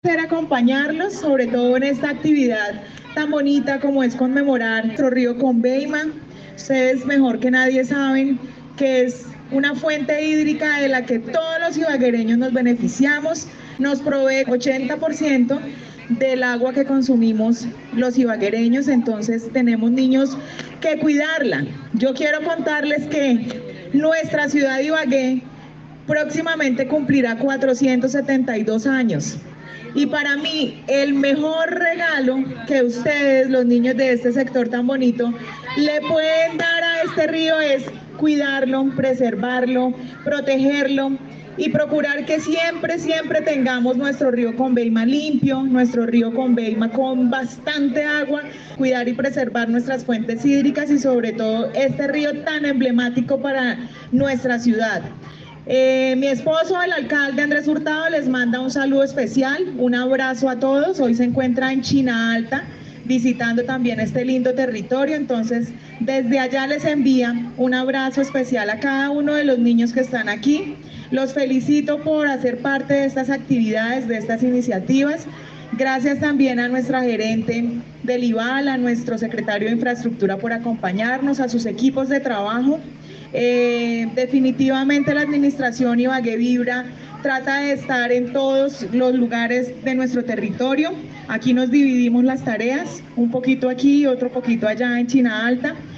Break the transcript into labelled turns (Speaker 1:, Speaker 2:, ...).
Speaker 1: Acompañarlos, sobre todo en esta actividad tan bonita como es conmemorar nuestro río Conveima. Ustedes mejor que nadie saben que es una fuente hídrica de la que todos los ibaguereños nos beneficiamos, nos provee 80% del agua que consumimos los ibaguereños, entonces tenemos niños que cuidarla. Yo quiero contarles que nuestra ciudad de Ibagué próximamente cumplirá 472 años. Y para mí, el mejor regalo que ustedes, los niños de este sector tan bonito, le pueden dar a este río es cuidarlo, preservarlo, protegerlo y procurar que siempre, siempre tengamos nuestro río Conveima limpio, nuestro río Conveima con bastante agua, cuidar y preservar nuestras fuentes hídricas y sobre todo este río tan emblemático para nuestra ciudad. Mi esposo, el alcalde Andrés Hurtado, les manda un saludo especial, un abrazo a todos. Hoy se encuentra en China Alta, visitando también este lindo territorio. Entonces, desde allá les envía un abrazo especial a cada uno de los niños que están aquí. Los felicito por hacer parte de estas actividades, de estas iniciativas. Gracias también a nuestra gerente del IVAL, a nuestro secretario de Infraestructura por acompañarnos, a sus equipos de trabajo. Definitivamente la administración Ibagué Vibra trata de estar en todos los lugares de nuestro territorio. Aquí nos dividimos las tareas, un poquito aquí y otro poquito allá en China Alta.